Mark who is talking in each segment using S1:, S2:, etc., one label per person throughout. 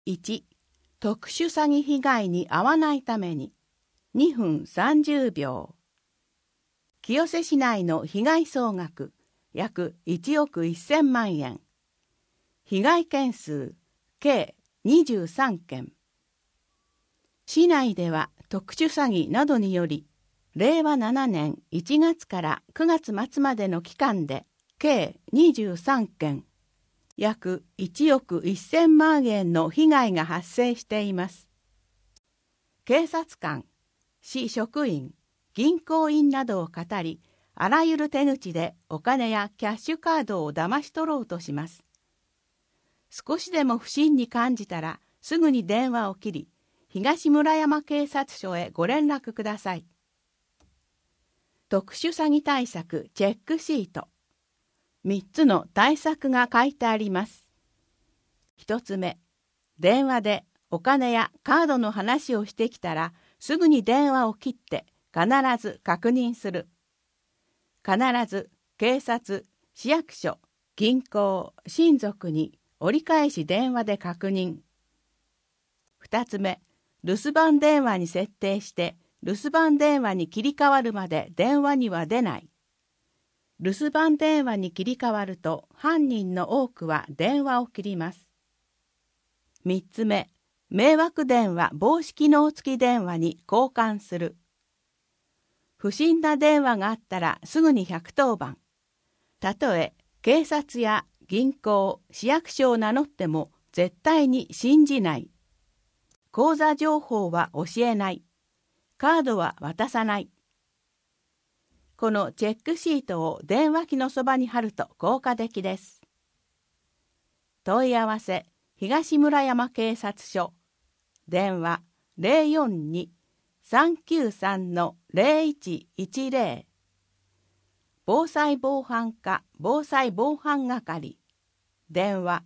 S1: 1、特殊詐欺被害に遭わないために2分30秒。清瀬市内の被害総額約1億1000万円。被害件数計23件。市内では特殊詐欺などにより、令和7年1月から9月末までの期間で計23件、約1億1000万円の被害が発生しています。警察官、市職員、銀行員などをかたり、あらゆる手口でお金やキャッシュカードを騙し取ろうとします。少しでも不審に感じたらすぐに電話を切り、東村山警察署へご連絡ください。特殊詐欺対策チェックシート。3つの対策が書いてあります。1つ目、電話でお金やカードの話をしてきたらすぐに電話を切って必ず確認する。必ず警察、市役所、銀行、親族に折り返し電話で確認。2つ目、留守番電話に設定して留守番電話に切り替わるまで電話には出ない。留守番電話に切り替わると犯人の多くは電話を切ります。3つ目、迷惑電話防止機能付き電話に交換する。不審な電話があったらすぐに110番。たとえ警察や銀行、市役所を名乗っても絶対に信じない。口座情報は教えない。カードは渡さない。このチェックシートを電話機のそばに貼ると効果的です。問い合わせ、東村山警察署。電話042-393-0110。防災防犯課防災防犯係。電話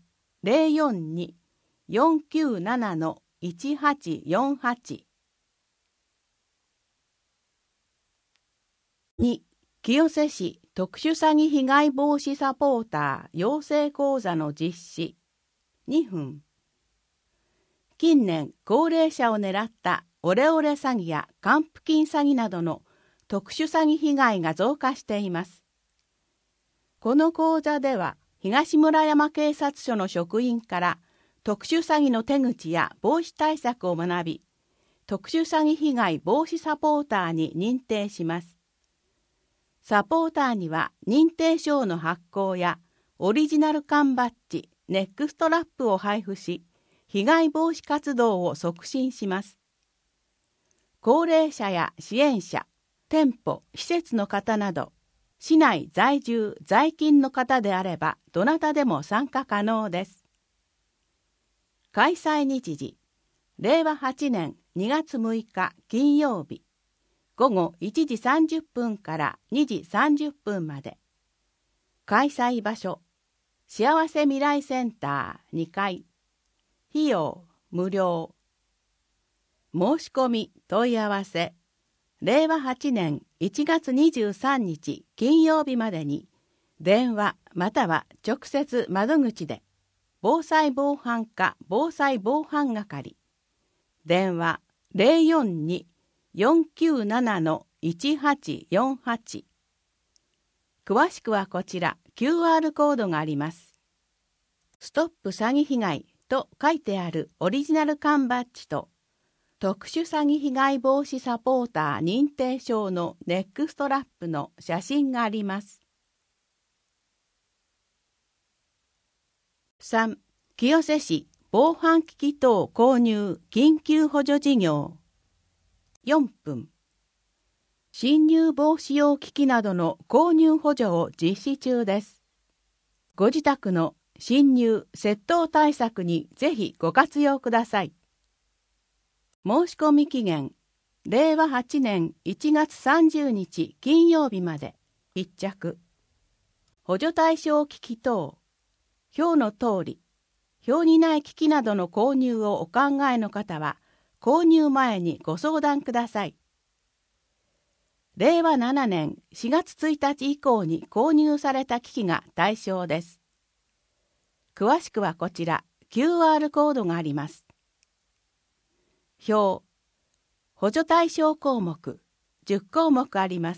S1: 042-497-1848。2、清瀬市特殊詐欺被害防止サポーター養成講座の実施。2分。近年、高齢者を狙ったオレオレ詐欺や還付金詐欺などの特殊詐欺被害が増加しています。この講座では、東村山警察署の職員から特殊詐欺の手口や防止対策を学び、特殊詐欺被害防止サポーターに認定します。サポーターには認定証の発行やオリジナル缶バッジ、ネックストラップを配布し、被害防止活動を促進します。高齢者や支援者、店舗、施設の方など、市内在住・在勤の方であれば、どなたでも参加可能です。開催日時、令和8年2月6日金曜日、午後1時30分から2時30分まで。開催場所、幸せ未来センター2階。費用無料。申し込み問い合わせ、令和8年1月23日金曜日までに、電話または直接窓口で、防災防犯課防災防犯係。電話042-497-1848。詳しくはこちら QR コードがあります。ストップ詐欺被害と書いてあるオリジナル缶バッジと特殊詐欺被害防止サポーター認定証のネックストラップの写真があります。3、清瀬市防犯機器等購入緊急補助事業。4分。侵入防止用機器などの購入補助を実施中です。ご自宅の侵入・窃盗対策にぜひご活用ください。申し込み期限、令和8年1月30日金曜日まで。必着。補助対象機器等。表の通り、表にない機器などの購入をお考えの方は、購入前にご相談ください。令和7年4月1日以降に購入された機器が対象です。詳しくはこちら QR コードがあります。 表、補助対象項目、10項目あります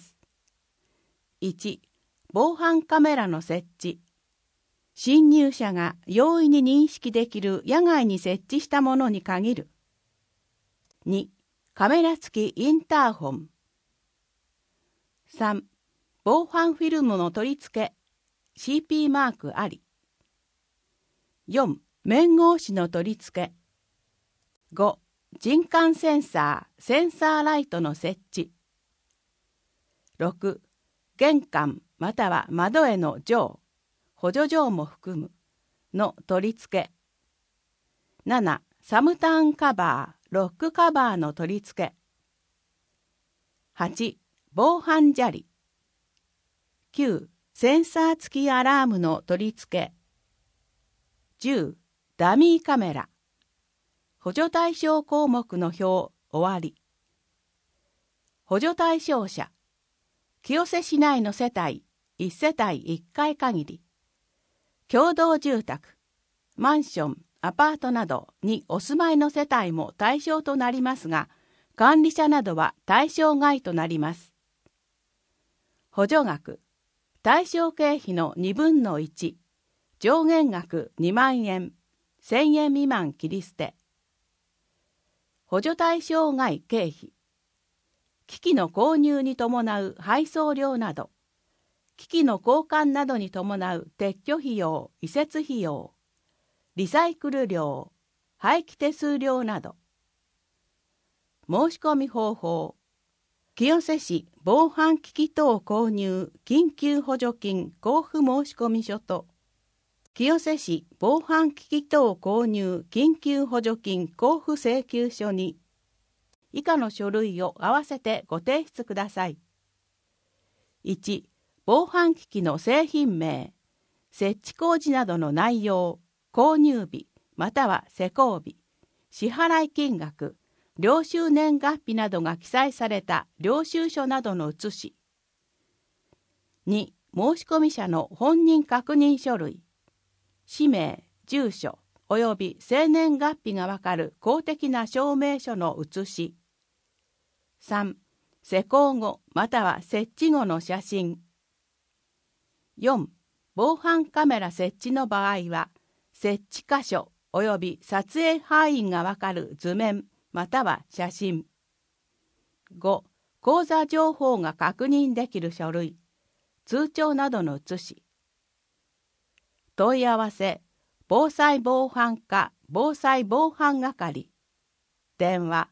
S1: 。1、防犯カメラの設置。侵入者が容易に認識できる野外に設置したものに限る。2、カメラ付きインターホン。3、防犯フィルムの取り付け、CP マークあり。4、面格子の取り付け。5、人感センサーライトの設置。6、玄関または窓への錠、補助錠も含むの取り付け。7、サムターンカバー、ロックカバーの取り付け。8、防犯砂利。9、センサー付きアラームの取り付け。10、ダミーカメラ。補助対象項目の表終わり。補助対象者。清瀬市内の世帯、1世帯1階限り。共同住宅、マンション、アパートなどにお住まいの世帯も対象となりますが、管理者などは対象外となります。補助額、対象経費の2分の1、上限額2万円、1000円未満切り捨て。補助対象外経費、機器の購入に伴う配送料など、機器の交換などに伴う撤去費用、移設費用、リサイクル料、廃棄手数料など。申し込み方法。清瀬市防犯機器等購入緊急補助金交付申込書と、清瀬市防犯機器等購入緊急補助金交付請求書に、以下の書類を合わせてご提出ください。1、防犯機器の製品名、設置工事などの内容、購入日または施工日、支払い金額、領収年月日などが記載された領収書などの写し。2、申込者の本人確認書類、氏名、住所および生年月日がわかる公的な証明書の写し。3、施工後または設置後の写真。4、防犯カメラ設置の場合は、設置箇所および撮影範囲がわかる図面または写真。5、口座情報が確認できる書類、通帳などの写し。問い合わせ、防災防犯課防災防犯係。電話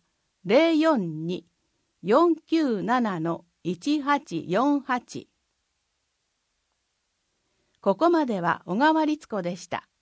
S1: 042-497-1848。ここまでは小川律子でした。